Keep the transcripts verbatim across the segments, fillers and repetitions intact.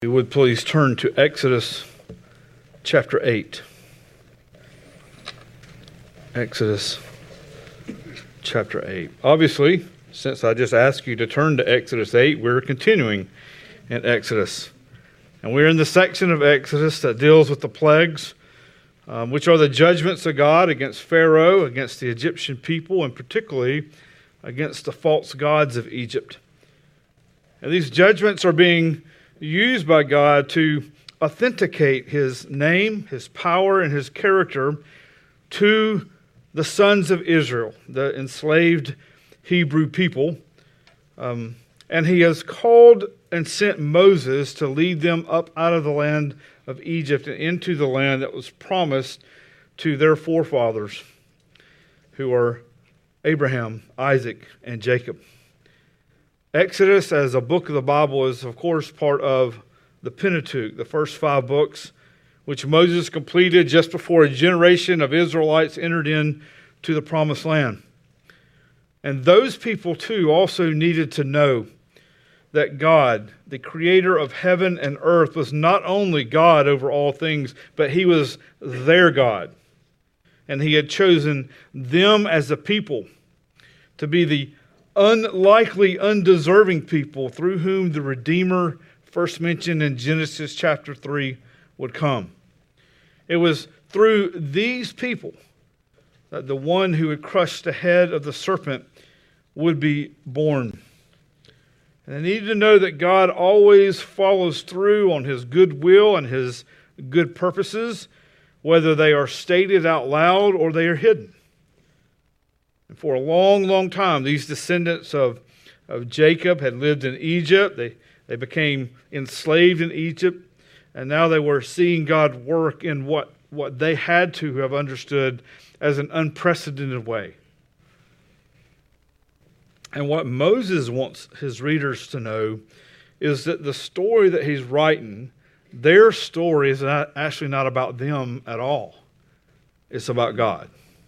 If you would please turn to Exodus chapter eight. Exodus chapter eight. Obviously, since I just asked you to turn to Exodus eight, we're continuing in Exodus. And we're in the section of Exodus that deals with the plagues, um, which are the judgments of God against Pharaoh, against the Egyptian people, and particularly against the false gods of Egypt. And these judgments are being used by God to authenticate His name, His power, and His character to the sons of Israel, the enslaved Hebrew people. Um, and He has called and sent Moses to lead them up out of the land of Egypt and into the land that was promised to their forefathers, who are Abraham, Isaac, and Jacob. Exodus, as a book of the Bible, is, of course, part of the Pentateuch, the first five books, which Moses completed just before a generation of Israelites entered into the Promised Land. And those people, too, also needed to know that God, the creator of heaven and earth, was not only God over all things, but He was their God. And He had chosen them as a people to be the unlikely, undeserving people through whom the Redeemer, first mentioned in Genesis chapter three, would come. It was through these people that the one who would crush the head of the serpent would be born. And they needed to know that God always follows through on His good will and His good purposes, whether they are stated out loud or they are hidden. And for a long, long time, these descendants of, of Jacob had lived in Egypt. They, they became enslaved in Egypt. And now they were seeing God work in what, what they had to have understood as an unprecedented way. And what Moses wants his readers to know is that the story that he's writing, their story is not, actually not about them at all. It's about God.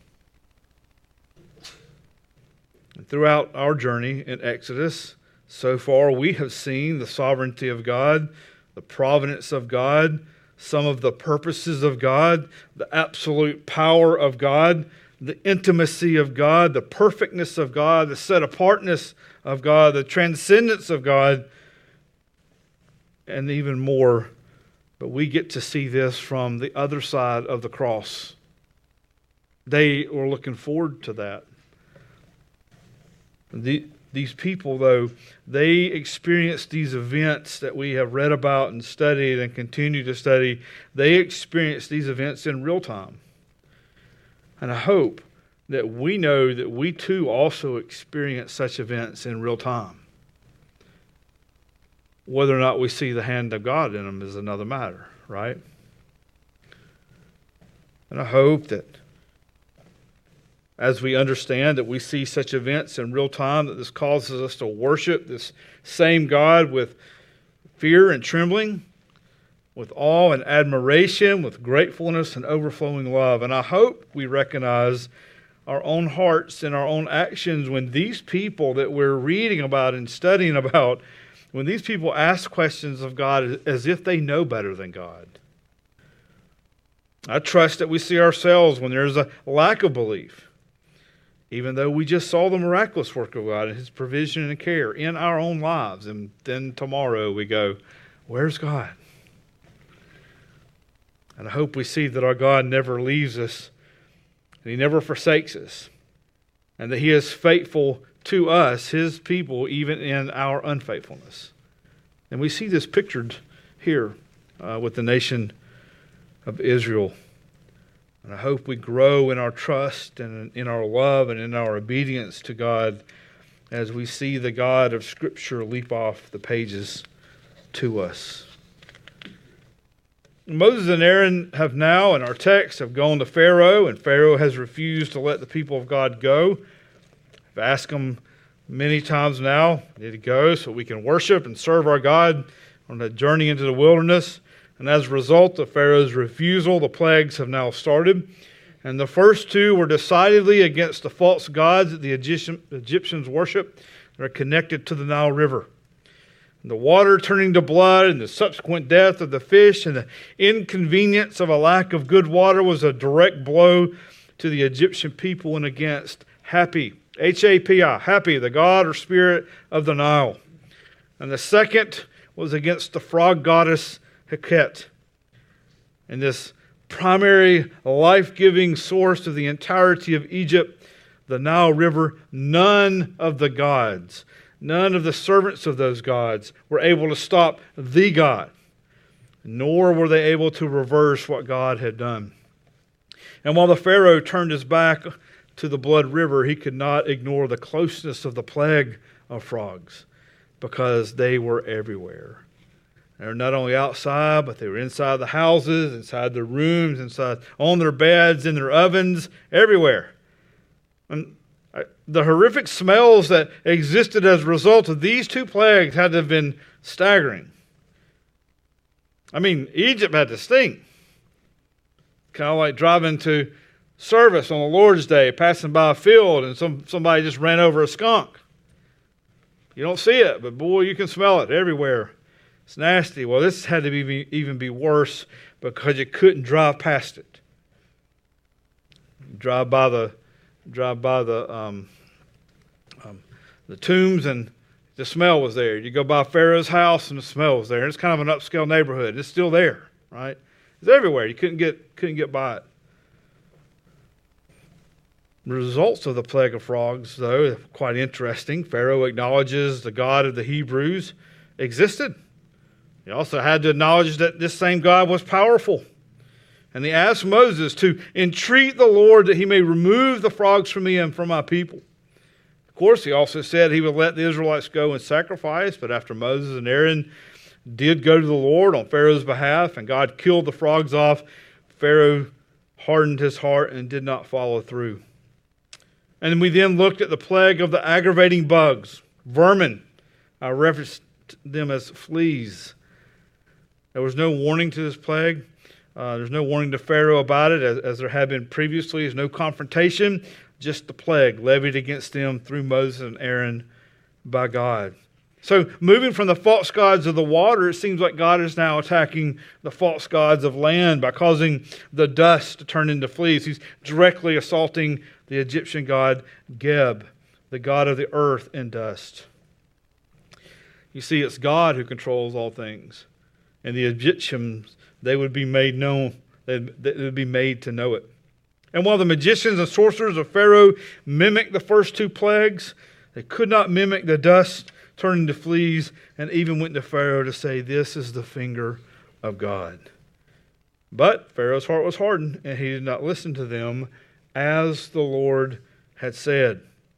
And throughout our journey in Exodus, so far we have seen the sovereignty of God, the providence of God, some of the purposes of God, the absolute power of God, the intimacy of God, the perfectness of God, the set-apartness of God, the transcendence of God, and even more. But we get to see this from the other side of the cross. They were looking forward to that. The, these people, though, they experienced these events that we have read about and studied and continue to study. They experienced these events in real time. And I hope that we know that we too also experience such events in real time. Whether or not we see the hand of God in them is another matter, right? And I hope that as we understand that we see such events in real time, that this causes us to worship this same God with fear and trembling, with awe and admiration, with gratefulness and overflowing love. And I hope we recognize our own hearts and our own actions when these people that we're reading about and studying about, when these people ask questions of God as if they know better than God. I trust that we see ourselves when there's a lack of belief, even though we just saw the miraculous work of God and His provision and care in our own lives. And then tomorrow we go, where's God? And I hope we see that our God never leaves us and He never forsakes us, and that He is faithful to us, His people, even in our unfaithfulness. And we see this pictured here uh, with the nation of Israel. And I hope we grow in our trust and in our love and in our obedience to God as we see the God of Scripture leap off the pages to us. Moses and Aaron have now, in our text, have gone to Pharaoh, and Pharaoh has refused to let the people of God go. I've asked them many times now, need to go so we can worship and serve our God on that journey into the wilderness. And as a result of Pharaoh's refusal, the plagues have now started. And the first two were decidedly against the false gods that the Egyptians worship that are connected to the Nile River. The water turning to blood and the subsequent death of the fish and the inconvenience of a lack of good water was a direct blow to the Egyptian people and against Hapi, H A P I, Hapi, the god or spirit of the Nile. And the second was against the frog goddess Heket. And this primary life-giving source of the entirety of Egypt, the Nile River, none of the gods, none of the servants of those gods were able to stop the God, nor were they able to reverse what God had done. And while the Pharaoh turned his back to the blood river, he could not ignore the closeness of the plague of frogs because they were everywhere. They were not only outside, but they were inside the houses, inside their rooms, inside on their beds, in their ovens, everywhere. And the horrific smells that existed as a result of these two plagues had to have been staggering. I mean, Egypt had to stink. Kind of like driving to service on the Lord's Day, passing by a field, and some somebody just ran over a skunk. You don't see it, but boy, you can smell it everywhere. It's nasty. Well, this had to be even be worse because you couldn't drive past it. You drive by the drive by the um, um, the tombs, and the smell was there. You go by Pharaoh's house, and the smell was there. And it's kind of an upscale neighborhood. It's still there, right? It's everywhere. You couldn't get couldn't get by it. The results of the plague of frogs, though, are quite interesting. Pharaoh acknowledges the God of the Hebrews existed. He also had to acknowledge that this same God was powerful. And he asked Moses to entreat the Lord that he may remove the frogs from me and from my people. Of course, he also said he would let the Israelites go and sacrifice, but after Moses and Aaron did go to the Lord on Pharaoh's behalf, and God killed the frogs off, Pharaoh hardened his heart and did not follow through. And we then looked at the plague of the aggravating bugs, vermin. I referenced them as fleas. There was no warning to this plague. Uh, there's no warning to Pharaoh about it, as, as there had been previously. There's no confrontation, just the plague levied against them through Moses and Aaron by God. So moving from the false gods of the water, it seems like God is now attacking the false gods of land by causing the dust to turn into fleas. He's directly assaulting the Egyptian god Geb, the god of the earth and dust. You see, it's God who controls all things. And the Egyptians, they would be made known, they would be made to know it. And while the magicians and sorcerers of Pharaoh mimicked the first two plagues, they could not mimic the dust turning to fleas, and even went to Pharaoh to say, "This is the finger of God." But Pharaoh's heart was hardened, and he did not listen to them as the Lord had said.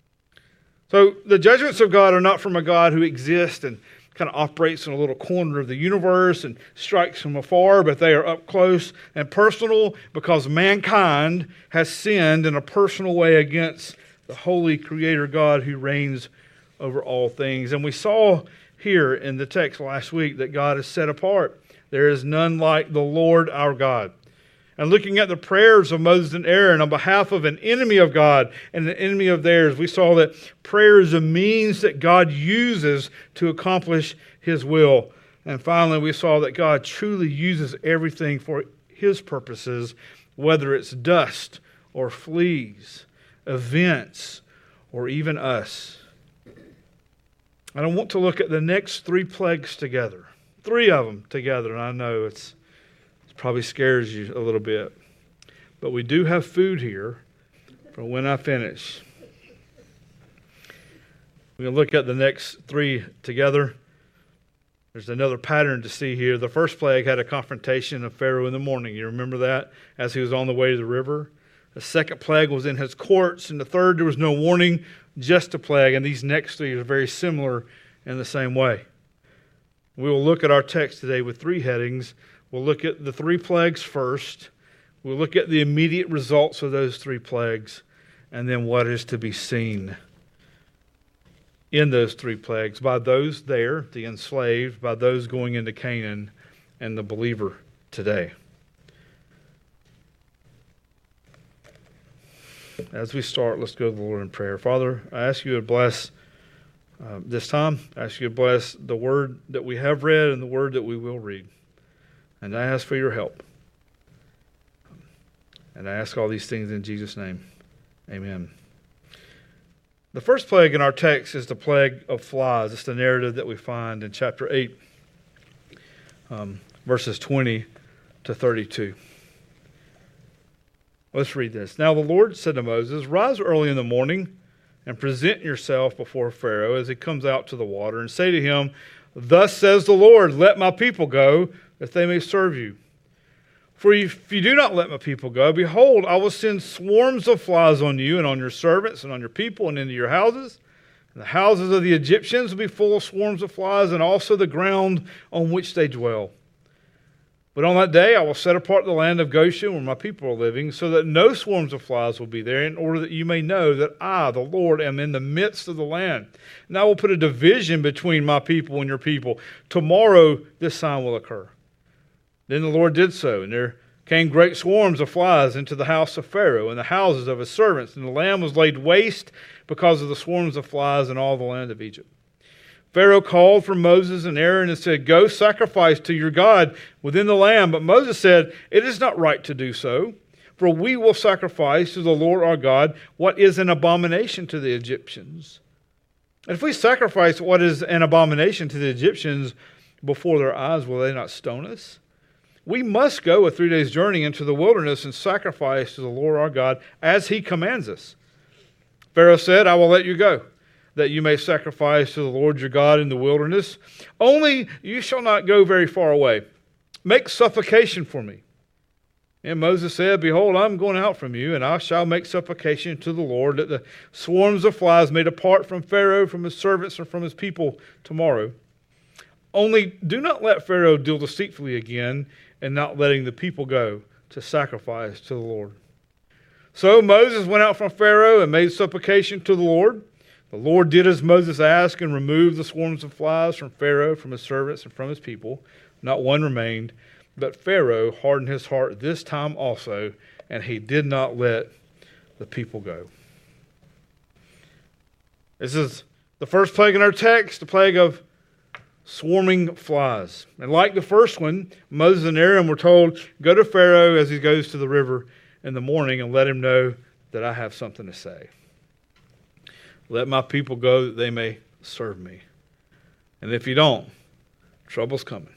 So the judgments of God are not from a God who exists and kind of operates in a little corner of the universe and strikes from afar, but they are up close and personal because mankind has sinned in a personal way against the holy Creator God who reigns over all things. And we saw here in the text last week that God is set apart. There is none like the Lord our God. And looking at the prayers of Moses and Aaron on behalf of an enemy of God and an enemy of theirs, we saw that prayer is a means that God uses to accomplish His will. And finally, we saw that God truly uses everything for His purposes, whether it's dust or fleas, events, or even us. And I want to look at the next three plagues together. Three of them together. And I know it's it probably scares you a little bit. But we do have food here for when I finish. We're going to look at the next three together. There's another pattern to see here. The first plague had a confrontation of Pharaoh in the morning. You remember that? As he was on the way to the river. The second plague was in his courts. And the third, there was no warning, just a plague. And these next three are very similar in the same way. We will look at our text today with three headings. We'll look at the three plagues first. We'll look at the immediate results of those three plagues. And then what is to be seen in those three plagues by those there, the enslaved, by those going into Canaan, and the believer today. As we start, let's go to the Lord in prayer. Father, I ask you to bless Uh, this time, I ask you to bless the word that we have read and the word that we will read. And I ask for your help. And I ask all these things in Jesus' name. Amen. The first plague in our text is the plague of flies. It's the narrative that we find in chapter eight, um, verses twenty to thirty-two. Let's read this. Now the Lord said to Moses, "Rise early in the morning and present yourself before Pharaoh as he comes out to the water, and say to him, 'Thus says the Lord, let my people go, that they may serve you. For if you do not let my people go, behold, I will send swarms of flies on you and on your servants and on your people and into your houses. And the houses of the Egyptians will be full of swarms of flies, and also the ground on which they dwell. But on that day I will set apart the land of Goshen where my people are living, so that no swarms of flies will be there, in order that you may know that I, the Lord, am in the midst of the land. And I will put a division between my people and your people. Tomorrow this sign will occur.' Then the Lord did so, and there came great swarms of flies into the house of Pharaoh and the houses of his servants, and the land was laid waste because of the swarms of flies in all the land of Egypt. Pharaoh called for Moses and Aaron and said, 'Go sacrifice to your God within the land.' But Moses said, 'It is not right to do so, for we will sacrifice to the Lord our God what is an abomination to the Egyptians. And if we sacrifice what is an abomination to the Egyptians before their eyes, will they not stone us? We must go a three days' journey into the wilderness and sacrifice to the Lord our God as he commands us.' Pharaoh said, 'I will let you go, that you may sacrifice to the Lord your God in the wilderness. Only you shall not go very far away. Make supplication for me.' And Moses said, 'Behold, I am going out from you, and I shall make supplication to the Lord, that the swarms of flies may depart from Pharaoh, from his servants, and from his people tomorrow. Only do not let Pharaoh deal deceitfully again, and not letting the people go to sacrifice to the Lord.' So Moses went out from Pharaoh and made supplication to the Lord. The Lord did as Moses asked and removed the swarms of flies from Pharaoh, from his servants, and from his people. Not one remained. But Pharaoh hardened his heart this time also, and he did not let the people go." This is the first plague in our text, the plague of swarming flies. And like the first one, Moses and Aaron were told, "Go to Pharaoh as he goes to the river in the morning and let him know that I have something to say. Let my people go that they may serve me. And if you don't, trouble's coming."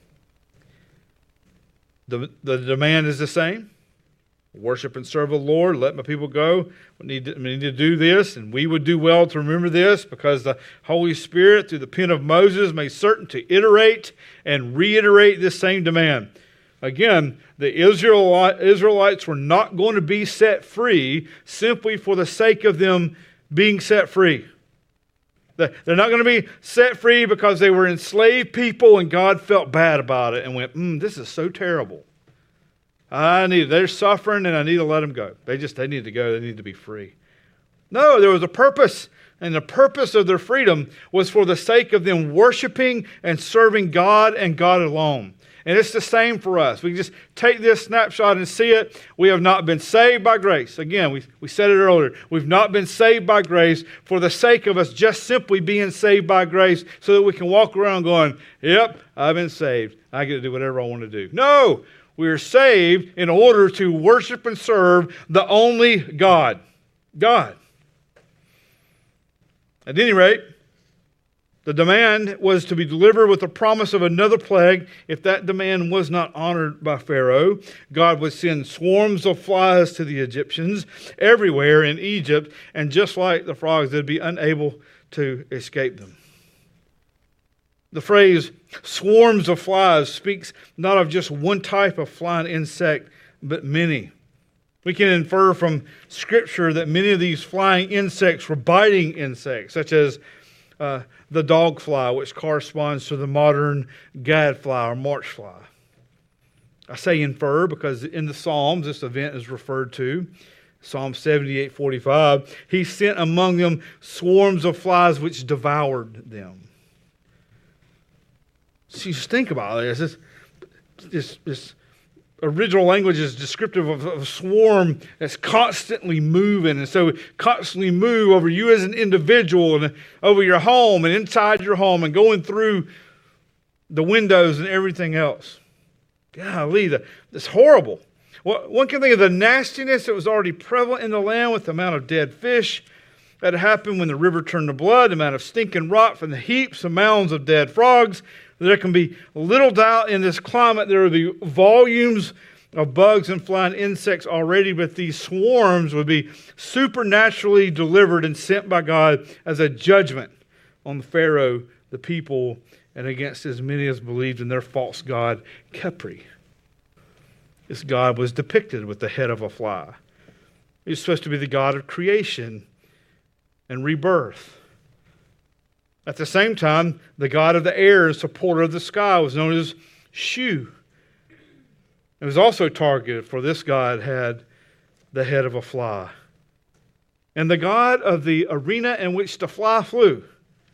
The, the demand is the same. Worship and serve the Lord. Let my people go. We need, to, we need to do this, and we would do well to remember this, because the Holy Spirit, through the pen of Moses, made certain to iterate and reiterate this same demand. Again, the Israelites were not going to be set free simply for the sake of them being set free. They're not going to be set free because they were enslaved people and God felt bad about it and went, mm, this is so terrible. I need, they're suffering and I need to let them go. They just, they need to go. They need to be free. No, there was a purpose, and the purpose of their freedom was for the sake of them worshiping and serving God and God alone. And it's the same for us. We just take this snapshot and see it. We have not been saved by grace. Again, we, we said it earlier. We've not been saved by grace for the sake of us just simply being saved by grace so that we can walk around going, yep, I've been saved. I get to do whatever I want to do. No, we are saved in order to worship and serve the only God. God. At any rate, the demand was to be delivered with the promise of another plague. If that demand was not honored by Pharaoh, God would send swarms of flies to the Egyptians everywhere in Egypt, and just like the frogs, they'd be unable to escape them. The phrase swarms of flies speaks not of just one type of flying insect, but many. We can infer from Scripture that many of these flying insects were biting insects, such as uh, the dog fly, which corresponds to the modern gadfly or march fly. I say infer because in the Psalms this event is referred to. Psalm seventy-eight forty-five, he sent among them swarms of flies which devoured them. So you just think about this. This, this, this original language is descriptive of a swarm that's constantly moving. And so constantly move over you as an individual and over your home and inside your home and going through the windows and everything else. Golly, that's horrible. Well, one can think of the nastiness that was already prevalent in the land with the amount of dead fish that happened when the river turned to blood, the amount of stinking rot from the heaps and mounds of dead frogs. There can be little doubt in this climate there will be volumes of bugs and flying insects already, but these swarms would be supernaturally delivered and sent by God as a judgment on the Pharaoh, the people, and against as many as believed in their false god, Khepri. This god was depicted with the head of a fly. He was supposed to be the god of creation and rebirth. At the same time, the god of the air and supporter of the sky was known as Shu. It was also targeted, for this god had the head of a fly. And the god of the arena in which the fly flew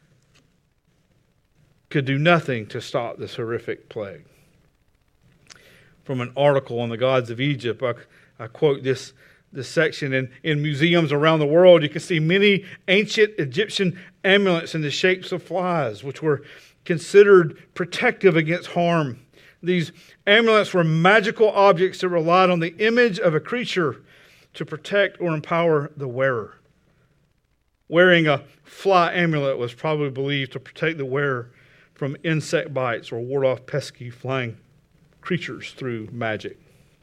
could do nothing to stop this horrific plague. From an article on the gods of Egypt, I, I quote this, this section. In, in museums around the world, you can see many ancient Egyptian amulets in the shapes of flies, which were considered protective against harm. These amulets were magical objects that relied on the image of a creature to protect or empower the wearer. Wearing a fly amulet was probably believed to protect the wearer from insect bites or ward off pesky flying creatures through magic.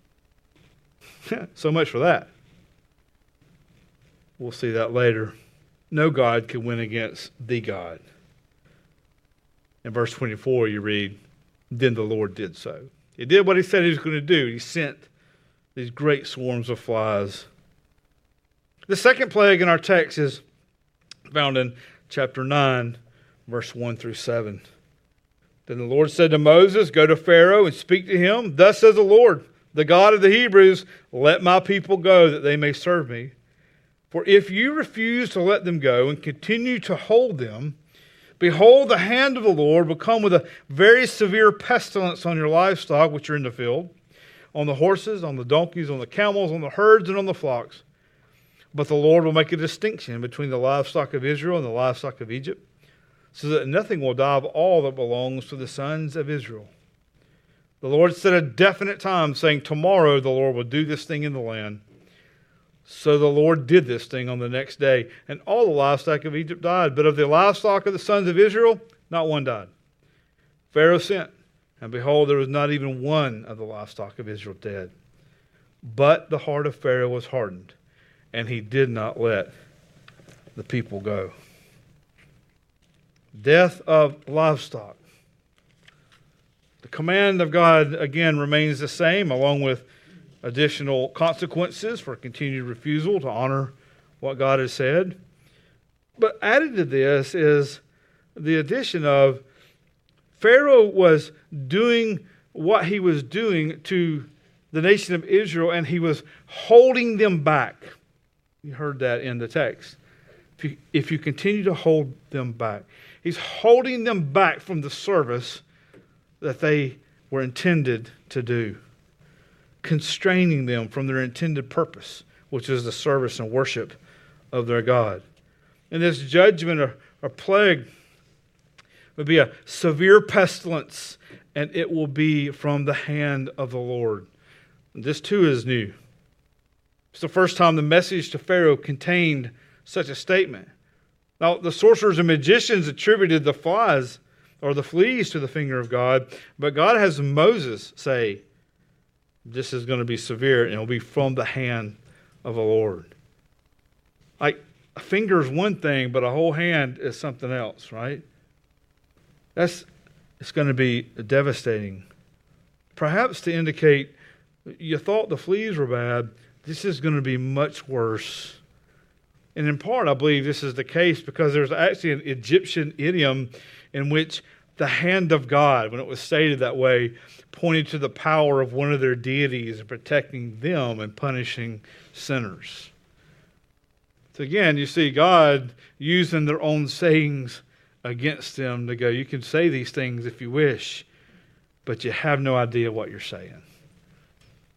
So much for that. We'll see that later. No god can win against the God. In verse twenty-four, you read, "Then the Lord did so." He did what he said he was going to do. He sent these great swarms of flies. The second plague in our text is found in chapter nine, verse one through seven. Then the Lord said to Moses, "Go to Pharaoh and speak to him. Thus says the Lord, the God of the Hebrews, let my people go that they may serve me. For if you refuse to let them go and continue to hold them, behold, the hand of the Lord will come with a very severe pestilence on your livestock which are in the field, on the horses, on the donkeys, on the camels, on the herds, and on the flocks. But the Lord will make a distinction between the livestock of Israel and the livestock of Egypt, so that nothing will die of all that belongs to the sons of Israel. The Lord set a definite time, saying, tomorrow the Lord will do this thing in the land. So the Lord did this thing on the next day, and all the livestock of Egypt died. But of the livestock of the sons of Israel, not one died. Pharaoh sent, and behold, there was not even one of the livestock of Israel dead. But the heart of Pharaoh was hardened, and he did not let the people go." Death of livestock. The command of God, again, remains the same, along with additional consequences for continued refusal to honor what God has said. But added to this is the addition of Pharaoh was doing what he was doing to the nation of Israel, and he was holding them back. You heard that in the text. If you, if you continue to hold them back. He's holding them back from the service that they were intended to do. Constraining them from their intended purpose, which is the service and worship of their God. And this judgment or, or plague would be a severe pestilence, and it will be from the hand of the Lord. And this too is new. It's the first time the message to Pharaoh contained such a statement. Now, the sorcerers and magicians attributed the flies or the fleas to the finger of God, but God has Moses say, this is going to be severe, and it will be from the hand of the Lord. Like, a finger is one thing, but a whole hand is something else, right? That's, it's going to be devastating. Perhaps to indicate, you thought the fleas were bad, this is going to be much worse. And in part, I believe this is the case because there's actually an Egyptian idiom in which the hand of God, when it was stated that way, pointed to the power of one of their deities in protecting them and punishing sinners. So again, you see God using their own sayings against them to go, you can say these things if you wish, but you have no idea what you're saying.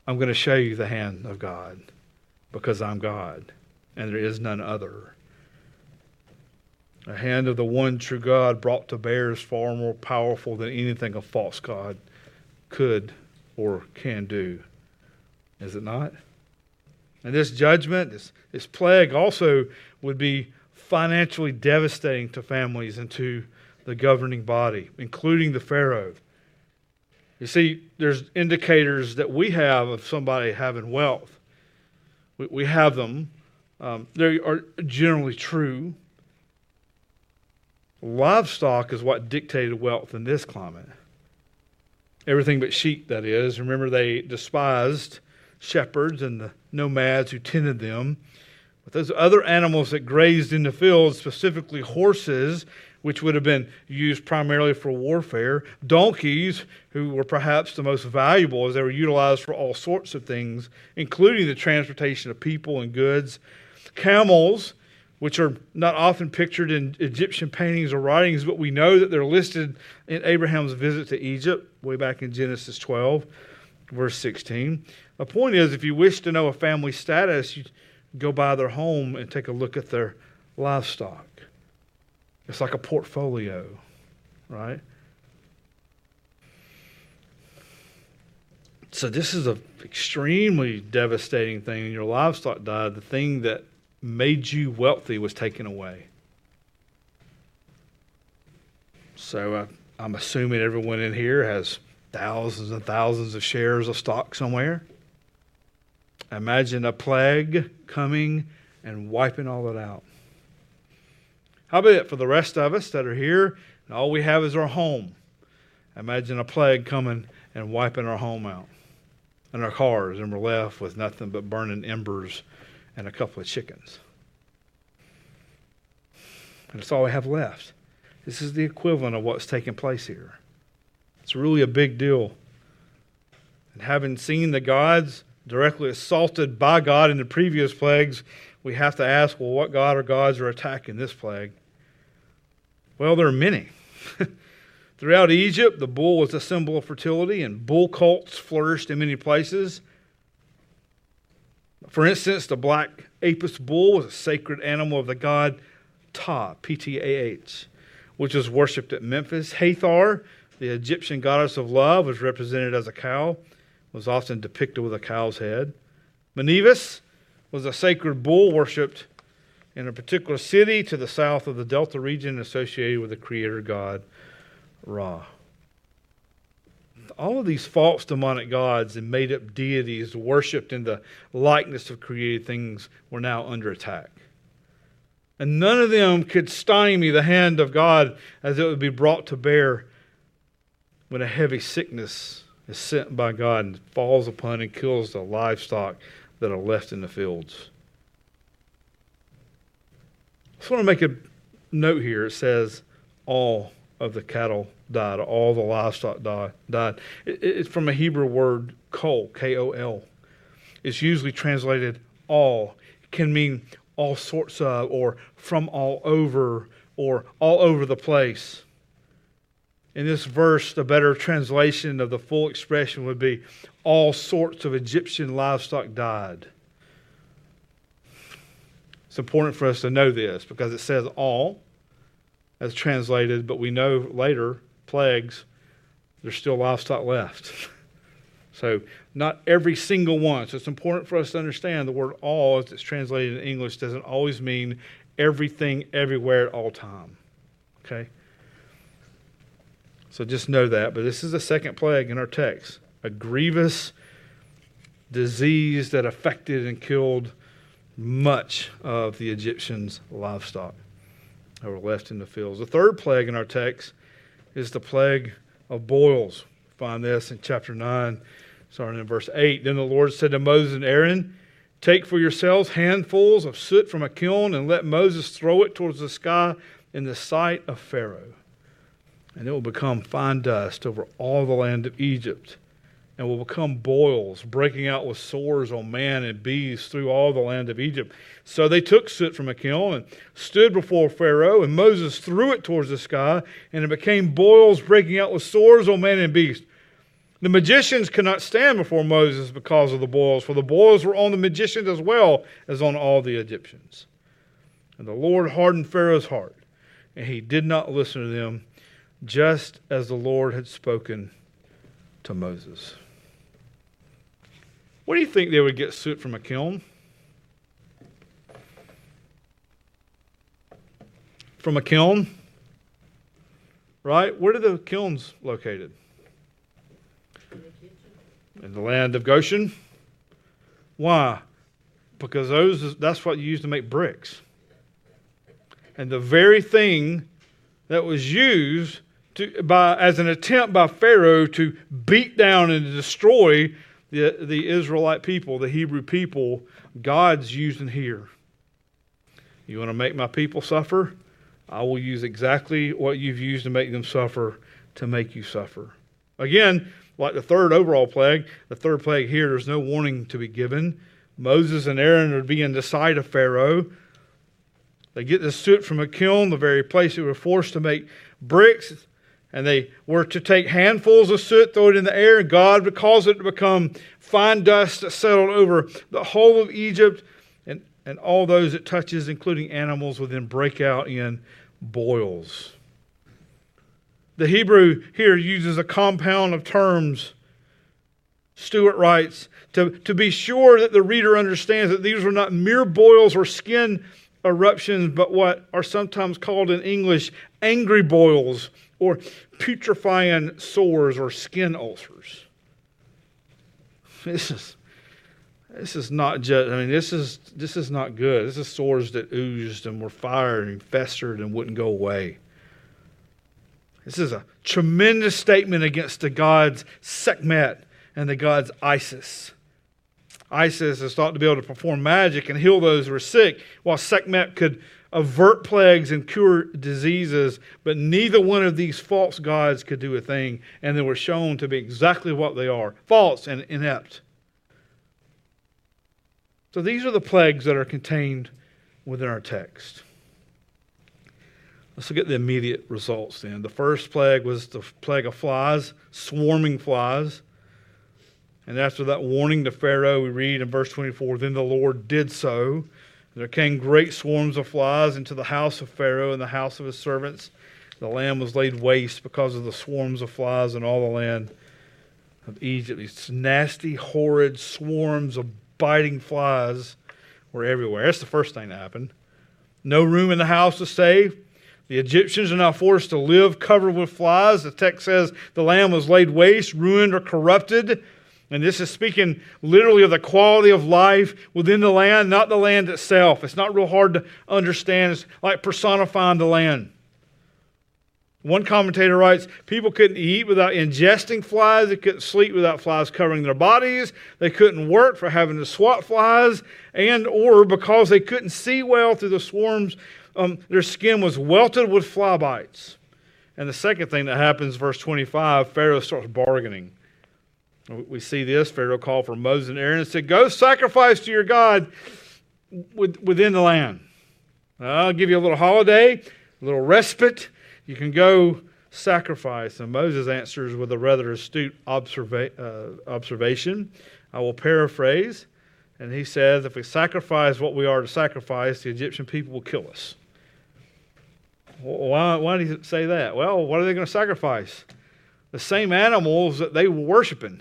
I'm going to show you the hand of God, because I'm God, and there is none other. The hand of the one true God brought to bear is far more powerful than anything a false god could or can do. Is it not? And this judgment, this, this plague also would be financially devastating to families and to the governing body, including the Pharaoh. You see, there's indicators that we have of somebody having wealth. We, we have them. Um, they are generally true. Livestock is what dictated wealth in this climate. Everything but sheep, that is. Remember, they despised shepherds and the nomads who tended them. But those other animals that grazed in the fields, specifically horses, which would have been used primarily for warfare, donkeys, who were perhaps the most valuable as they were utilized for all sorts of things, including the transportation of people and goods, camels, which are not often pictured in Egyptian paintings or writings, but we know that they're listed in Abraham's visit to Egypt, way back in Genesis twelve, verse sixteen. The point is, if you wish to know a family's status, you go by their home and take a look at their livestock. It's like a portfolio, right? So this is an extremely devastating thing. When your livestock died, the thing that made you wealthy was taken away. So uh, I'm assuming everyone in here has thousands and thousands of shares of stock somewhere. Imagine a plague coming and wiping all that out. How about it for the rest of us that are here and all we have is our home? Imagine a plague coming and wiping our home out and our cars, and we're left with nothing but burning embers and a couple of chickens. And that's all we have left. This is the equivalent of what's taking place here. It's really a big deal. And having seen the gods directly assaulted by God in the previous plagues, we have to ask, well, what god or gods are attacking this plague? Well, there are many. Throughout Egypt, the bull was a symbol of fertility, and bull cults flourished in many places. For instance, the black Apis bull was a sacred animal of the god Ptah, P T A H, which was worshipped at Memphis. Hathor, the Egyptian goddess of love, was represented as a cow, was often depicted with a cow's head. Menevis was a sacred bull worshipped in a particular city to the south of the Delta region associated with the creator god Ra. All of these false demonic gods and made-up deities worshipped in the likeness of created things were now under attack. And none of them could stymie the hand of God as it would be brought to bear when a heavy sickness is sent by God and falls upon and kills the livestock that are left in the fields. I just want to make a note here. It says, all of the cattle died, all the livestock died. It, it's from a Hebrew word, kol, K O L. It's usually translated all. It can mean all sorts of, or from all over, or all over the place. In this verse, the better translation of the full expression would be, all sorts of Egyptian livestock died. It's important for us to know this because it says all as translated, but we know later, plagues, there's still livestock left. So not every single one. So it's important for us to understand the word all as it's translated in English doesn't always mean everything everywhere at all time. Okay? So just know that. But this is the second plague in our text. A grievous disease that affected and killed much of the Egyptians' livestock that were left in the fields. The third plague in our text is the plague of boils. We find this in chapter nine, starting in verse eight. Then the Lord said to Moses and Aaron, take for yourselves handfuls of soot from a kiln and let Moses throw it towards the sky in the sight of Pharaoh. And it will become fine dust over all the land of Egypt, and will become boils, breaking out with sores on man and beast through all the land of Egypt. So they took soot from a kiln and stood before Pharaoh, and Moses threw it towards the sky, and it became boils, breaking out with sores on man and beast. The magicians could not stand before Moses because of the boils, for the boils were on the magicians as well as on all the Egyptians. And the Lord hardened Pharaoh's heart, and he did not listen to them, just as the Lord had spoken to Moses. What do you think they would get soot from a kiln? From a kiln? Right? Where are the kilns located? In the land of Goshen. Why? Because those that's what you use to make bricks. And the very thing that was used to, by, as an attempt by Pharaoh to beat down and destroy the, the Israelite people, the Hebrew people, God's using here. You want to make my people suffer? I will use exactly what you've used to make them suffer to make you suffer. Again, like the third overall plague, the third plague here, there's no warning to be given. Moses and Aaron are being the side of Pharaoh. They get the soot from a kiln, the very place they were forced to make bricks, and they were to take handfuls of soot, throw it in the air, and God would cause it to become fine dust that settled over the whole of Egypt, and, and all those it touches, including animals, would then break out in boils. The Hebrew here uses a compound of terms, Stewart writes, to, to be sure that the reader understands that these were not mere boils or skin eruptions, but what are sometimes called in English angry boils or putrefying sores or skin ulcers. This is this is not just, I mean, this is this is not good. This is sores that oozed and were fired and festered and wouldn't go away. This is a tremendous statement against the gods Sekhmet and the gods Isis. Isis is thought to be able to perform magic and heal those who are sick, while Sekhmet could avert plagues and cure diseases, but neither one of these false gods could do a thing, and they were shown to be exactly what they are, false and inept. So these are the plagues that are contained within our text. Let's look at the immediate results then. The first plague was the plague of flies, swarming flies. And after that warning to Pharaoh, we read in verse twenty-four, then the Lord did so. There came great swarms of flies into the house of Pharaoh and the house of his servants. The land was laid waste because of the swarms of flies in all the land of Egypt. These nasty, horrid swarms of biting flies were everywhere. That's the first thing that happened. No room in the house to stay. The Egyptians are now forced to live covered with flies. The text says the land was laid waste, ruined, or corrupted. And this is speaking literally of the quality of life within the land, not the land itself. It's not real hard to understand. It's like personifying the land. One commentator writes, people couldn't eat without ingesting flies. They couldn't sleep without flies covering their bodies. They couldn't work for having to swat flies. And or because they couldn't see well through the swarms, um, their skin was welted with fly bites. And the second thing that happens, verse twenty-five, Pharaoh starts bargaining. We see this. Pharaoh called for Moses and Aaron and said, go sacrifice to your God within the land. I'll give you a little holiday, a little respite. You can go sacrifice. And Moses answers with a rather astute observa- uh, observation. I will paraphrase. And he says, if we sacrifice what we are to sacrifice, the Egyptian people will kill us. Why, why did he say that? Well, what are they going to sacrifice? The same animals that they were worshiping.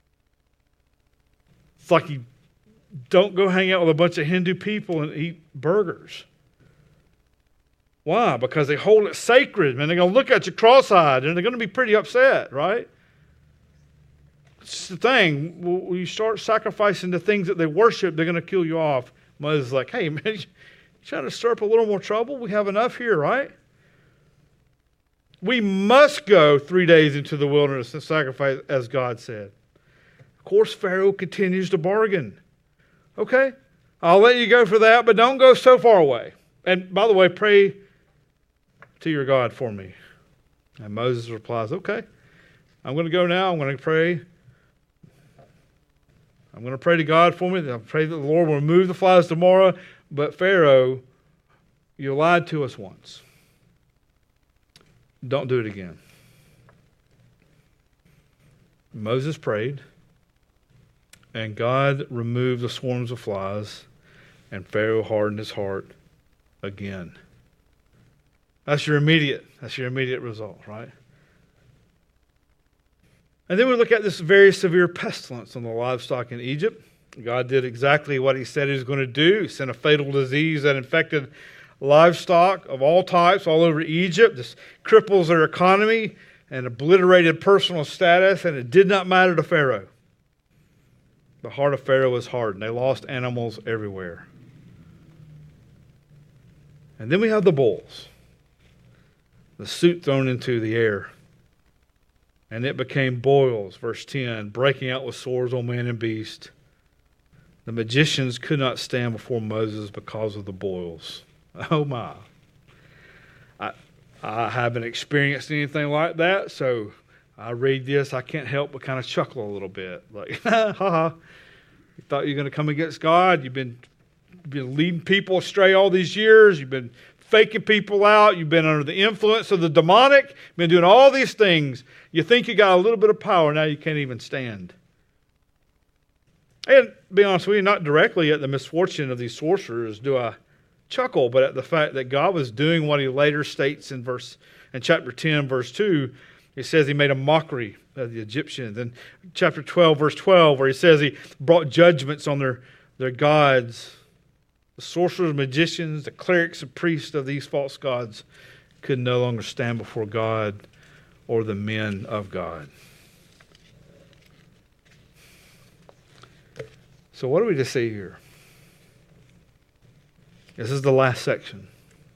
It's like you don't go hang out with a bunch of Hindu people and eat burgers. Why? Because they hold it sacred, man. They're going to look at you cross-eyed and they're going to be pretty upset, right? It's the thing. When you start sacrificing the things that they worship, they're going to kill you off. Moses is like, hey, man, you trying to stir up a little more trouble? We have enough here, right? We must go three days into the wilderness and sacrifice as God said. Of course, Pharaoh continues to bargain. Okay, I'll let you go for that, but don't go so far away. And by the way, pray to your God for me. And Moses replies, okay, I'm going to go now. I'm going to pray. I'm going to pray to God for me. I'll pray that the Lord will remove the flies tomorrow. But Pharaoh, you lied to us once. Don't do it again. Moses prayed, and God removed the swarms of flies, and Pharaoh hardened his heart again. That's your immediate, that's your immediate result, right? And then we look at this very severe pestilence on the livestock in Egypt. God did exactly what he said he was going to do. He sent a fatal disease that infected livestock of all types all over Egypt. This cripples their economy and obliterated personal status, and it did not matter to Pharaoh. The heart of Pharaoh was hardened. They lost animals everywhere. And then we have the bulls. The suit thrown into the air. And it became boils, verse ten, breaking out with sores on man and beast. The magicians could not stand before Moses because of the boils. Oh my. I, I haven't experienced anything like that, so I read this, I can't help but kind of chuckle a little bit. Like, ha ha. You thought you were going to come against God? You've been, you've been leading people astray all these years. You've been faking people out. You've been under the influence of the demonic. You've been doing all these things. You think you got a little bit of power. Now you can't even stand. And to be honest with you, not directly at the misfortune of these sorcerers do I chuckle, but at the fact that God was doing what he later states in verse in chapter ten, verse two. He says he made a mockery of the Egyptians. In chapter twelve, verse twelve, where he says he brought judgments on their, their gods. The sorcerers, magicians, the clerics and priests of these false gods could no longer stand before God or the men of God. So what do we just see here? This is the last section.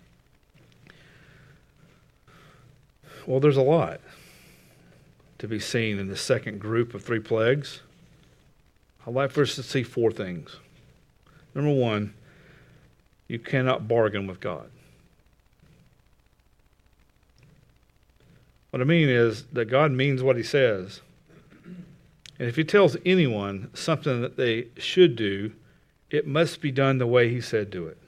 Well, there's a lot to be seen in the second group of three plagues. I'd like for us to see four things. Number one, you cannot bargain with God. What I mean is that God means what he says. And if he tells anyone something that they should do, it must be done the way he said do it.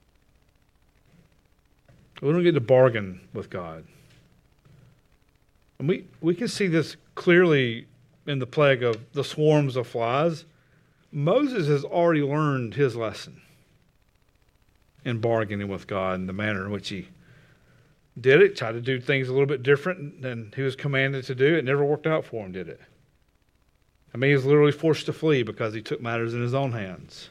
We don't get to bargain with God. And we, we can see this clearly in the plague of the swarms of flies. Moses has already learned his lesson in bargaining with God and the manner in which he did it, tried to do things a little bit different than he was commanded to do. It never worked out for him, did it? I mean, he was literally forced to flee because he took matters in his own hands.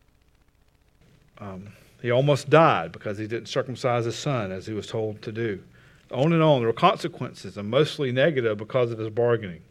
Um, he almost died because he didn't circumcise his son as he was told to do. On and on, there were consequences, and mostly negative because of his bargaining.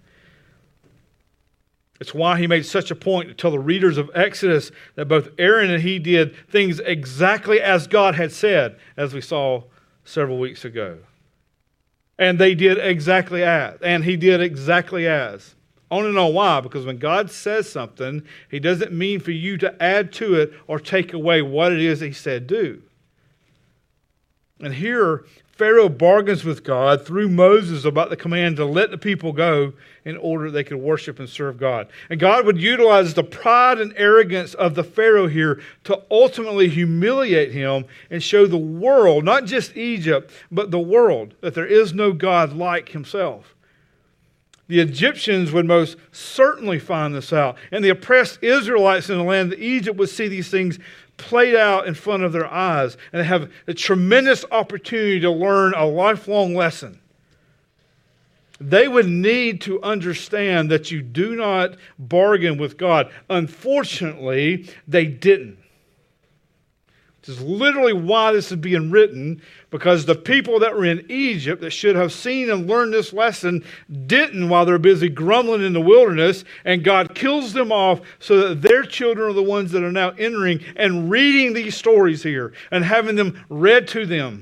It's why he made such a point to tell the readers of Exodus that both Aaron and he did things exactly as God had said, as we saw several weeks ago. And they did exactly as, and he did exactly as. On and on. Why? Because when God says something, he doesn't mean for you to add to it or take away what it is he said do. And here, Pharaoh bargains with God through Moses about the command to let the people go in order they could worship and serve God. And God would utilize the pride and arrogance of the Pharaoh here to ultimately humiliate him and show the world, not just Egypt, but the world, that there is no God like himself. The Egyptians would most certainly find this out. And the oppressed Israelites in the land of Egypt would see these things played out in front of their eyes. And they have a tremendous opportunity to learn a lifelong lesson. They would need to understand that you do not bargain with God. Unfortunately, they didn't. Which is literally why this is being written, because the people that were in Egypt that should have seen and learned this lesson didn't while they're busy grumbling in the wilderness, and God kills them off so that their children are the ones that are now entering and reading these stories here and having them read to them.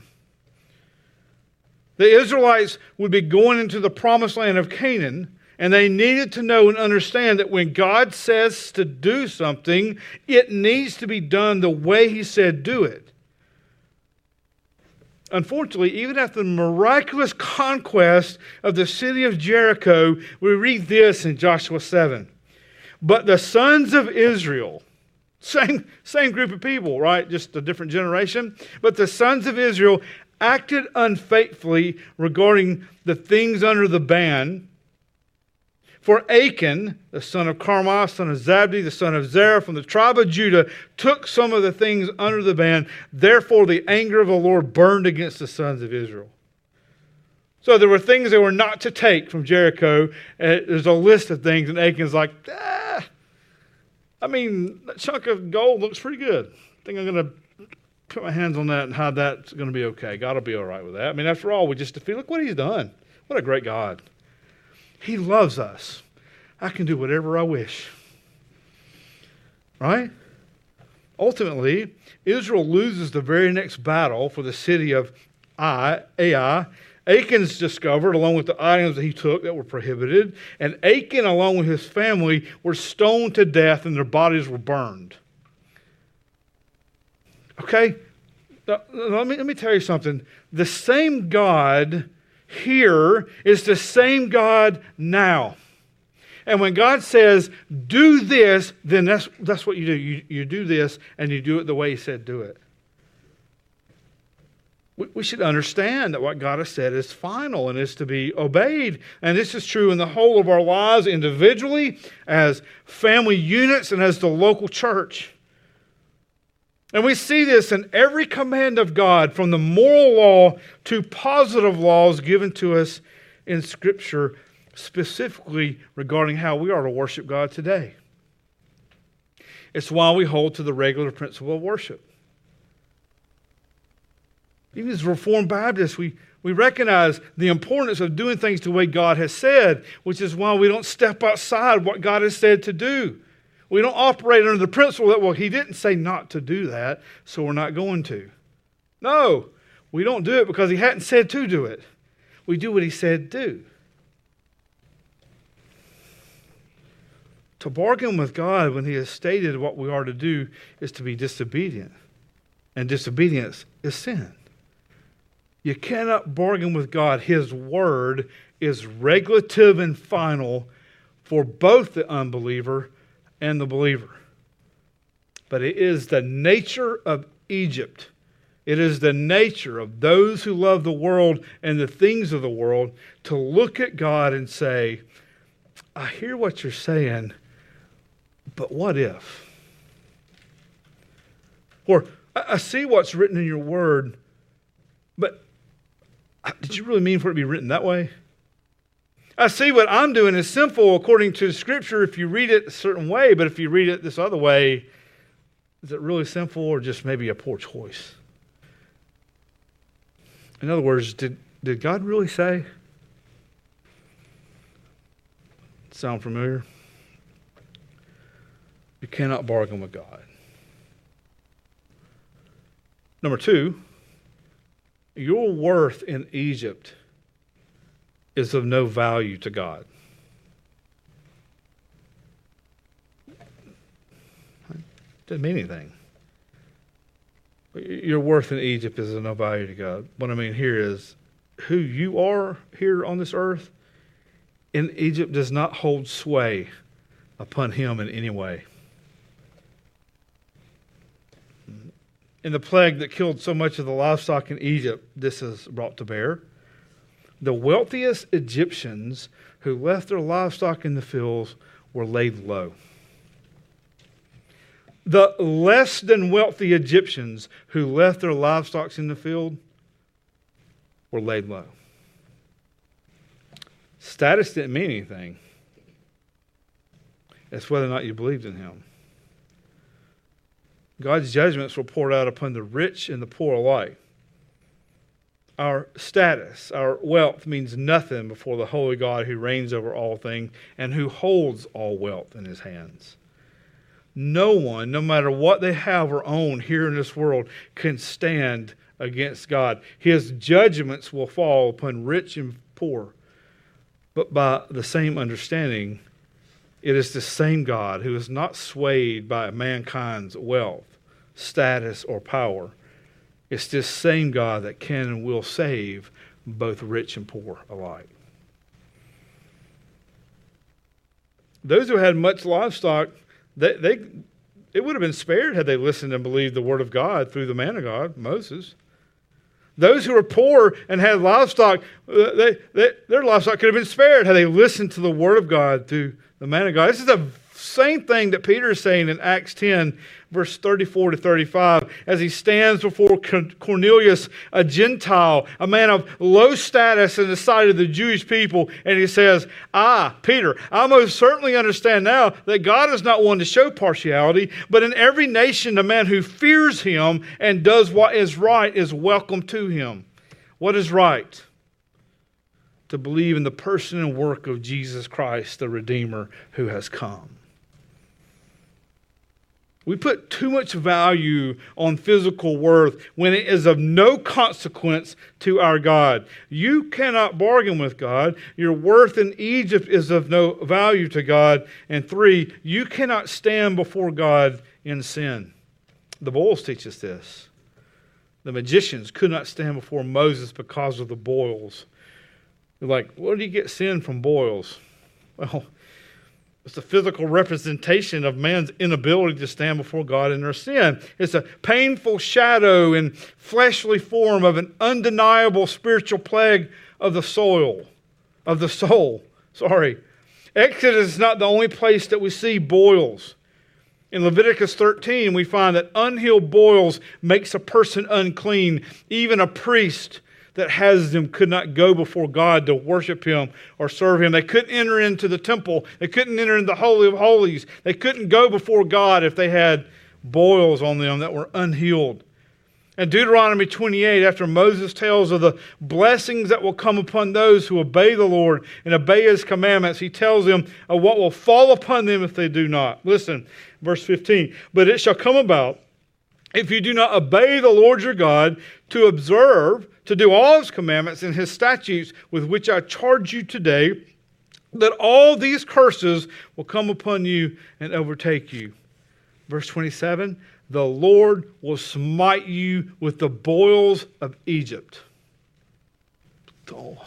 The Israelites would be going into the promised land of Canaan, and they needed to know and understand that when God says to do something, it needs to be done the way he said do it. Unfortunately, even after the miraculous conquest of the city of Jericho, we read this in Joshua seven. But the sons of Israel, same, same group of people, right? Just a different generation. But the sons of Israel acted unfaithfully regarding the things under the ban. For Achan, the son of Carmi, son of Zabdi, the son of Zerah, from the tribe of Judah, took some of the things under the ban. Therefore the anger of the Lord burned against the sons of Israel. So there were things that were not to take from Jericho. And there's a list of things, and Achan's like, ah, I mean, that chunk of gold looks pretty good. I think I'm going to put my hands on that and how that's going to be okay. God will be all right with that. I mean, after all, we just defeat. Look what he's done. What a great God. He loves us. I can do whatever I wish. Right? Ultimately, Israel loses the very next battle for the city of Ai, Ai. Achan's discovered, along with the items that he took that were prohibited, and Achan, along with his family, were stoned to death and their bodies were burned. Okay? Now, let me, let me tell you something. The same God here is the same God now. And when God says, do this, then that's, that's what you do. You, you do this, and you do it the way he said do it. We, we should understand that what God has said is final and is to be obeyed. And this is true in the whole of our lives, individually, as family units, and as the local church. And we see this in every command of God, from the moral law to positive laws given to us in Scripture, specifically regarding how we are to worship God today. It's why we hold to the regular principle of worship. Even as Reformed Baptists, we, we recognize the importance of doing things the way God has said, which is why we don't step outside what God has said to do. We don't operate under the principle that, well, he didn't say not to do that, so we're not going to. No, we don't do it because he hadn't said to do it. We do what he said do. To bargain with God when he has stated what we are to do is to be disobedient. And disobedience is sin. You cannot bargain with God. His word is regulative and final for both the unbeliever and the believer. But it is the nature of Egypt. It is the nature of those who love the world and the things of the world to look at God and say, I hear what you're saying, but what if? Or, I see what's written in your word, but did you really mean for it to be written that way? I see what I'm doing is sinful according to Scripture if you read it a certain way, but if you read it this other way, is it really sinful or just maybe a poor choice? In other words, did, did God really say? Sound familiar? You cannot bargain with God. Number two, your worth in Egypt is of no value to God. Doesn't mean anything. Your worth in Egypt is of no value to God. What I mean here is who you are here on this earth in Egypt does not hold sway upon him in any way. In the plague that killed so much of the livestock in Egypt, this is brought to bear. The wealthiest Egyptians who left their livestock in the fields were laid low. The less than wealthy Egyptians who left their livestock in the field were laid low. Status didn't mean anything. It's whether or not you believed in him. God's judgments were poured out upon the rich and the poor alike. Our status, our wealth means nothing before the holy God who reigns over all things and who holds all wealth in his hands. No one, no matter what they have or own here in this world, can stand against God. His judgments will fall upon rich and poor. But by the same understanding, it is the same God who is not swayed by mankind's wealth, status, or power. It's this same God that can and will save both rich and poor alike. Those who had much livestock, they, they it would have been spared had they listened and believed the word of God through the man of God, Moses. Those who were poor and had livestock, they, they, their livestock could have been spared had they listened to the word of God through the man of God. This is the same thing that Peter is saying in Acts ten, verse thirty-four to thirty-five, as he stands before Cornelius, a Gentile, a man of low status in the sight of the Jewish people, and he says, "Ah, Peter, I most certainly understand now that God is not one to show partiality, but in every nation the man who fears him and does what is right is welcome to him." What is right? To believe in the person and work of Jesus Christ, the Redeemer who has come. We put too much value on physical worth when it is of no consequence to our God. You cannot bargain with God. Your worth in Egypt is of no value to God. And three, you cannot stand before God in sin. The boils teach us this. The magicians could not stand before Moses because of the boils. They're like, where do you get sin from boils? Well, it's a physical representation of man's inability to stand before God in their sin. It's a painful shadow in fleshly form of an undeniable spiritual plague of the soil, of the soul. Sorry. Exodus is not the only place that we see boils. In Leviticus thirteen, we find that unhealed boils makes a person unclean. Even a priest that has them could not go before God to worship Him or serve Him. They couldn't enter into the temple. They couldn't enter into the Holy of Holies. They couldn't go before God if they had boils on them that were unhealed. In Deuteronomy twenty-eight, after Moses tells of the blessings that will come upon those who obey the Lord and obey His commandments, he tells them of what will fall upon them if they do not. Listen, verse fifteen. "But it shall come about, if you do not obey the Lord your God, to observe, to do all His commandments and His statutes with which I charge you today, that all these curses will come upon you and overtake you." Verse twenty-seven, "The Lord will smite you with the boils of Egypt." Oh.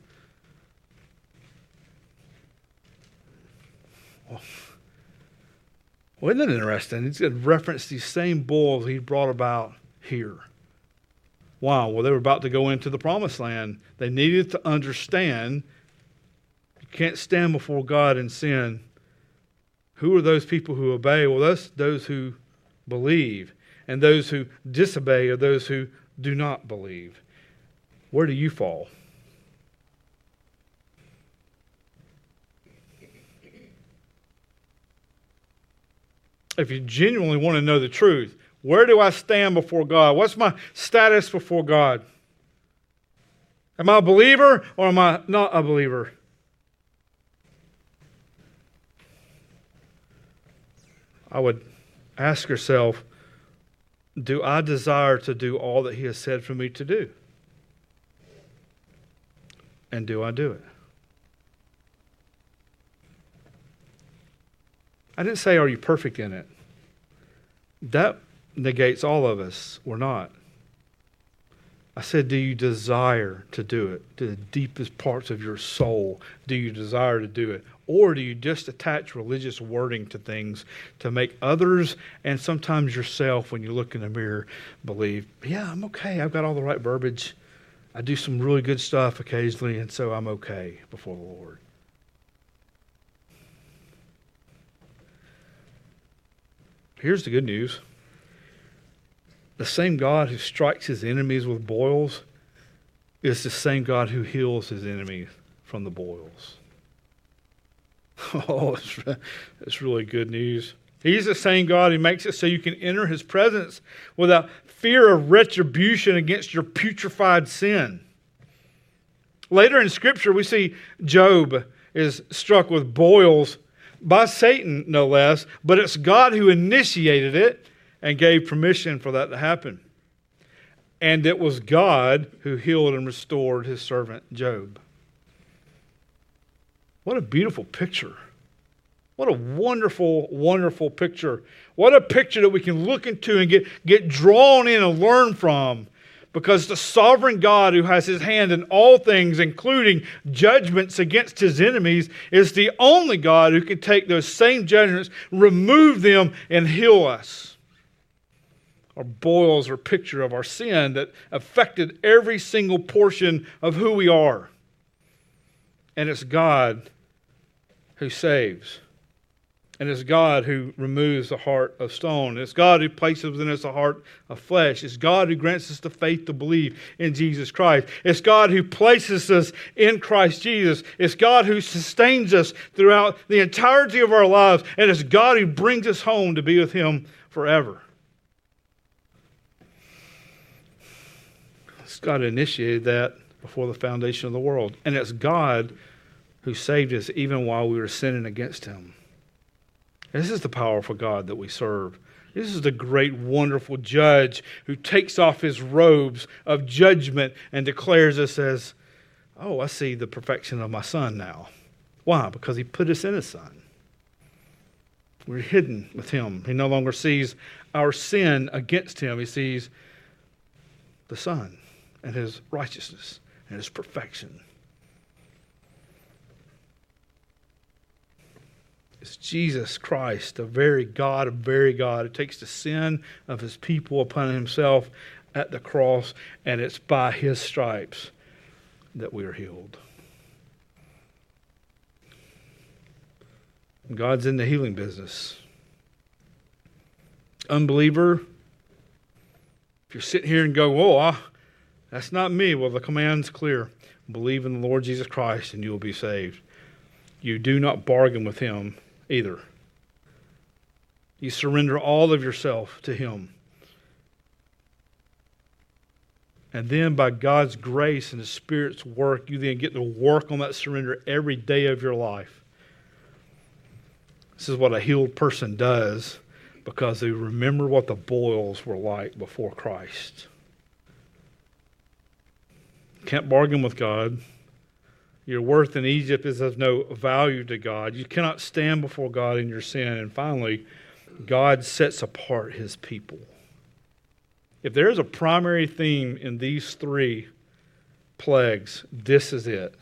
Oh. Well, isn't that interesting? He's going to reference these same boils He brought about here. Wow, well, they were about to go into the promised land. They needed to understand you can't stand before God in sin. Who are those people who obey? Well, that's those who believe. And those who disobey are those who do not believe. Where do you fall? If you genuinely want to know the truth, where do I stand before God? What's my status before God? Am I a believer or am I not a believer? I would ask yourself, do I desire to do all that He has said for me to do? And do I do it? I didn't say, are you perfect in it? That negates all of us. We're not. I said, do you desire to do it? To the deepest parts of your soul, do you desire to do it? Or do you just attach religious wording to things to make others and sometimes yourself, when you look in the mirror, believe, yeah, I'm okay. I've got all the right verbiage. I do some really good stuff occasionally, and so I'm okay before the Lord. Here's the good news. The same God who strikes His enemies with boils is the same God who heals His enemies from the boils. Oh, it's, it's really good news. He's the same God who makes it so you can enter His presence without fear of retribution against your putrefied sin. Later in Scripture, we see Job is struck with boils by Satan, no less, but it's God who initiated it and gave permission for that to happen. And it was God who healed and restored His servant Job. What a beautiful picture. What a wonderful, wonderful picture. What a picture that we can look into and get, get drawn in and learn from. Because the sovereign God who has His hand in all things, including judgments against His enemies, is the only God who can take those same judgments, remove them, and heal us. or boils or picture of our sin that affected every single portion of who we are. And it's God who saves. And it's God who removes the heart of stone. It's God who places within us a heart of flesh. It's God who grants us the faith to believe in Jesus Christ. It's God who places us in Christ Jesus. It's God who sustains us throughout the entirety of our lives. And it's God who brings us home to be with Him forever. It's God who initiated that before the foundation of the world. And it's God who saved us even while we were sinning against Him. This is the powerful God that we serve. This is the great, wonderful judge who takes off his robes of judgment and declares us as, oh, I see the perfection of my Son now. Why? Because He put us in His Son. We're hidden with Him. He no longer sees our sin against Him. He sees the Son and His righteousness and His perfection. It's Jesus Christ, the very God of very God, who takes the sin of His people upon Himself at the cross, and it's by His stripes that we are healed. God's in the healing business. Unbeliever, if you're sitting here and go, "Whoa, I, that's not me," well, the command's clear. Believe in the Lord Jesus Christ and you will be saved. You do not bargain with Him either. You surrender all of yourself to Him. And then by God's grace and His Spirit's work, you then get to work on that surrender every day of your life. This is what a healed person does because they remember what the boils were like before Christ. Can't bargain with God. Your worth in Egypt is of no value to God. You cannot stand before God in your sin. And finally, God sets apart His people. If there is a primary theme in these three plagues, this is it.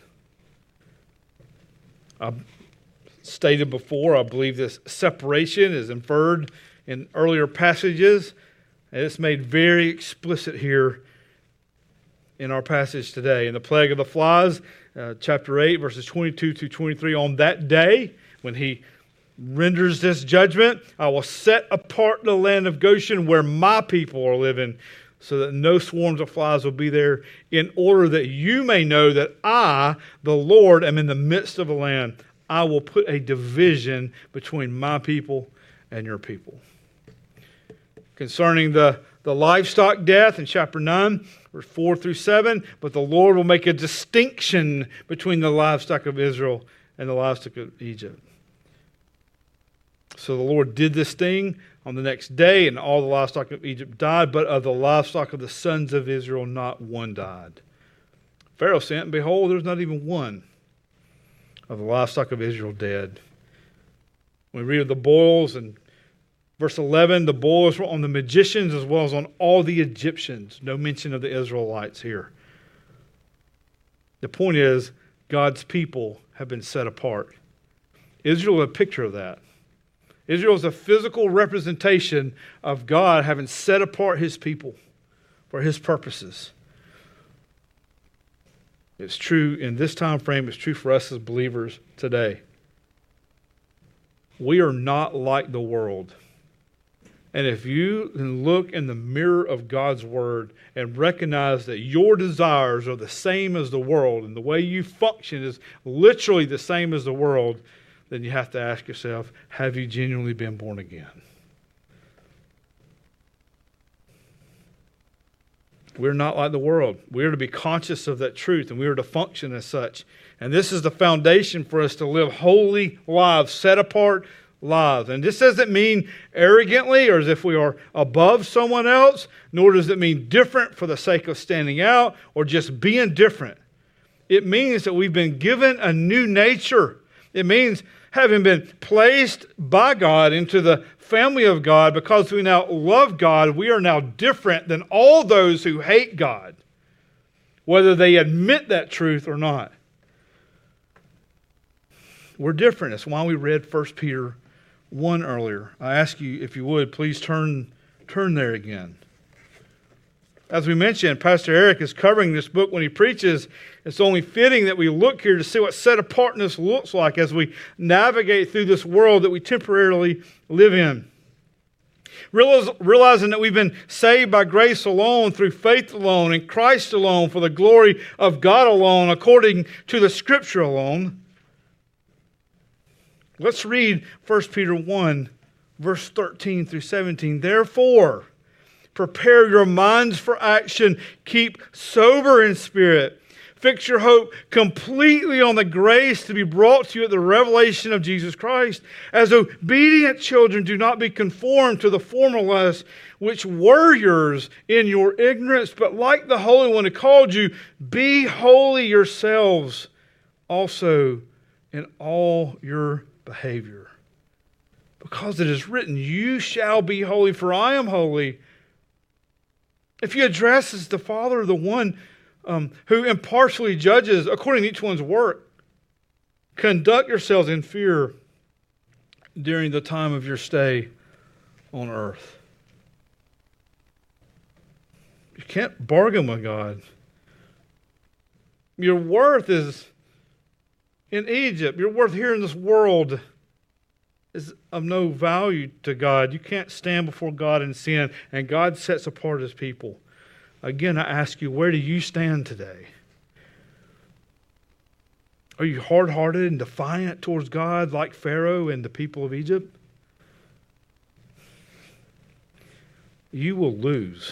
I've stated before, I believe this separation is inferred in earlier passages, and it's made very explicit here in our passage today. In the plague of the flies, uh, chapter eight, verses twenty-two to twenty-three, on that day, when He renders this judgment, I will set apart the land of Goshen where my people are living, so that no swarms of flies will be there, in order that you may know that I, the Lord, am in the midst of the land. I will put a division between my people and your people. Concerning the, the livestock death in chapter nine, verse four through seven, but the Lord will make a distinction between the livestock of Israel and the livestock of Egypt. So the Lord did this thing on the next day, and all the livestock of Egypt died, but of the livestock of the sons of Israel not one died. Pharaoh sent, and behold, there was not even one of the livestock of Israel dead. When we read of the boils in verse eleven, the boils were on the magicians as well as on all the Egyptians. No mention of the Israelites here. The point is, God's people have been set apart. Israel is a picture of that. Israel is a physical representation of God having set apart His people for His purposes. It's true in this time frame. It's true for us as believers today. We are not like the world. And if you can look in the mirror of God's Word and recognize that your desires are the same as the world and the way you function is literally the same as the world, then you have to ask yourself, have you genuinely been born again? We're not like the world. We are to be conscious of that truth, and we are to function as such. And this is the foundation for us to live holy lives, set apart lives. And this doesn't mean arrogantly or as if we are above someone else, nor does it mean different for the sake of standing out or just being different. It means that we've been given a new nature. It means having been placed by God into the family of God, because we now love God, we are now different than all those who hate God, whether they admit that truth or not. We're different. That's why we read First Peter one earlier. I ask you, if you would, please turn, turn there again. As we mentioned, Pastor Eric is covering this book when he preaches. It's only fitting that we look here to see what set apartness looks like as we navigate through this world that we temporarily live in. Realizing that we've been saved by grace alone, through faith alone, in Christ alone, for the glory of God alone, according to the Scripture alone. Let's read First Peter one, verse thirteen through seventeen. Therefore, prepare your minds for action. Keep sober in spirit. Fix your hope completely on the grace to be brought to you at the revelation of Jesus Christ. As obedient children, do not be conformed to the former lusts which were yours in your ignorance, but like the Holy One who called you, be holy yourselves also in all your behavior. Because it is written, you shall be holy, for I am holy. If you address as the Father, the one um, who impartially judges according to each one's work, conduct yourselves in fear during the time of your stay on earth. You can't bargain with God. Your worth is in Egypt. Your worth here in this world is of no value to God. You can't stand before God in sin, and God sets apart His people. Again, I ask you, where do you stand today? Are you hard-hearted and defiant towards God like Pharaoh and the people of Egypt? You will lose.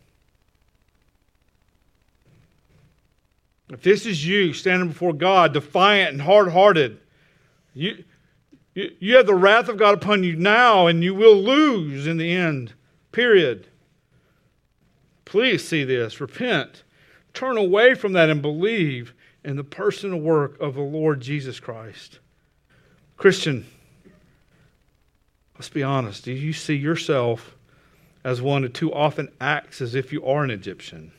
If this is you standing before God, defiant and hard-hearted, you, you, you have the wrath of God upon you now, and you will lose in the end. Period. Please see this. Repent. Turn away from that and believe in the personal work of the Lord Jesus Christ. Christian, let's be honest. Do you see yourself as one who too often acts as if you are an Egyptian?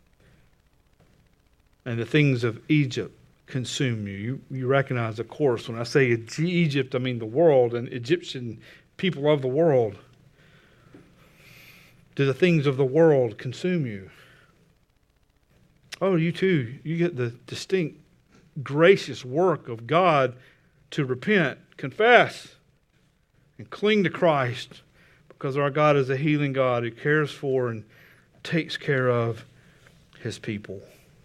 And the things of Egypt consume you. You, you recognize, of course, when I say Egypt, I mean the world and Egyptian people of the world. Do the things of the world consume you? Oh, you too. You get the distinct, gracious work of God to repent, confess, and cling to Christ, because our God is a healing God who cares for and takes care of His people.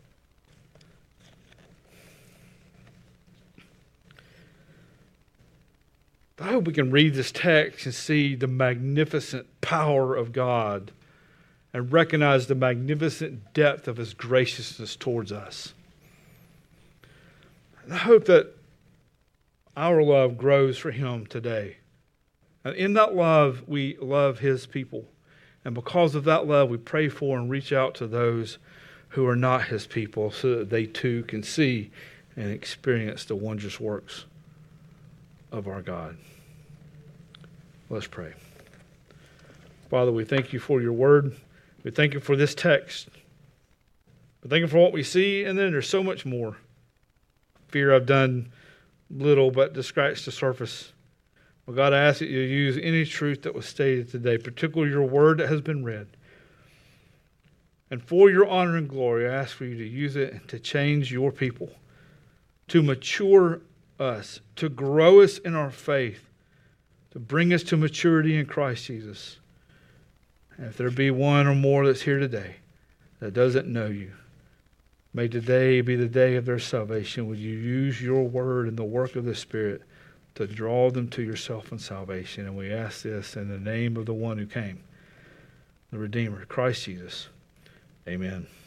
I hope we can read this text and see the magnificent power of God and recognize the magnificent depth of His graciousness towards us. And I hope that our love grows for Him today. And in that love, we love His people. And because of that love, we pray for and reach out to those who are not His people so that they too can see and experience the wondrous works of our God. Let's pray. Father, we thank You for Your word. We thank You for this text. We thank You for what we see, and then there's so much more. Fear I've done little but to scratch the surface. Well, God, I ask that You use any truth that was stated today, particularly Your word that has been read. And for Your honor and glory, I ask for You to use it to change Your people, to mature us, to grow us in our faith, to bring us to maturity in Christ Jesus. And if there be one or more that's here today that doesn't know You, may today be the day of their salvation. Would You use Your word and the work of the Spirit to draw them to Yourself and salvation. And we ask this in the name of the one who came, the Redeemer, Christ Jesus. Amen.